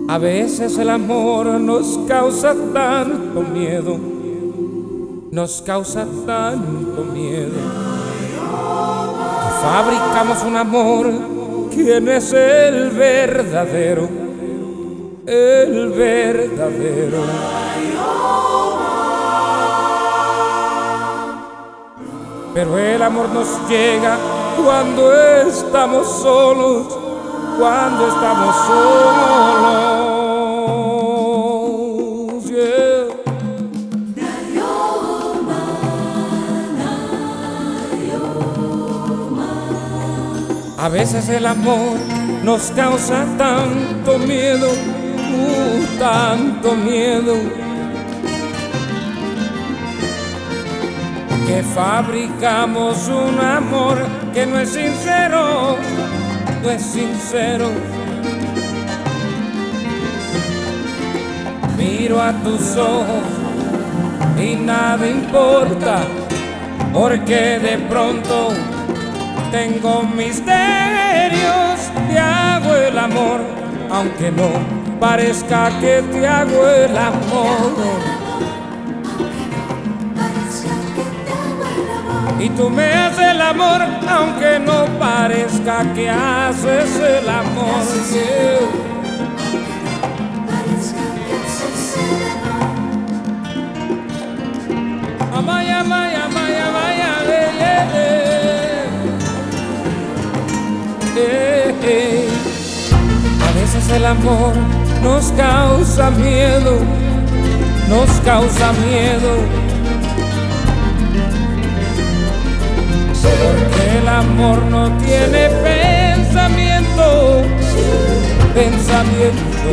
A veces el amor nos causa tanto miedo, nos causa tanto miedo, que fabricamos un amor. ¿Quién es el verdadero? El verdadero. Pero el amor nos llega cuando estamos solos, cuando estamos solos. Yeah. A veces el amor nos causa tanto miedo, tanto miedo, que fabricamos un amor que no es sincero, no es sincero. Miro a tus ojos y nada importa, porque de pronto tengo misterios. Te hago el amor, aunque no parezca que te hago el amor. Y tú me haces el amor, aunque no parezca que haces el amor. Amaya, amaya, amaya, amaya, A veces el amor nos causa miedo, nos causa miedo, porque el amor no tiene pensamiento, pensamiento.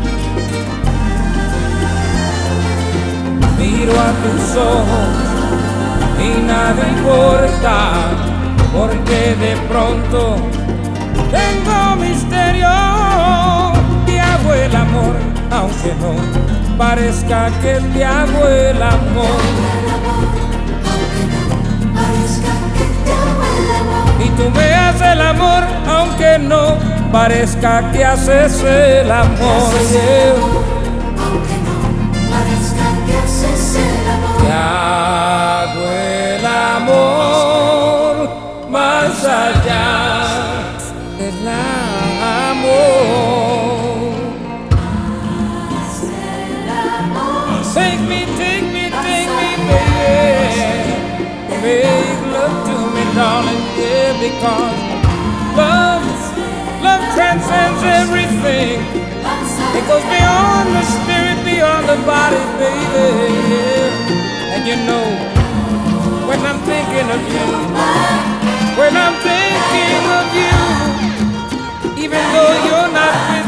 Miro a tus ojos y nada importa, porque de pronto tengo misterio. Te hago el amor, aunque no parezca que te hago el amor. Y tú me haces el amor, aunque no parezca que haces el amor. Te hago el amor más allá del amor. Take me, baby. Make love to me, darling, yeah, because love transcends everything. It goes beyond the spirit, beyond the body, baby, yeah. And you know, when I'm thinking of you, when I'm thinking of you, even though you're not with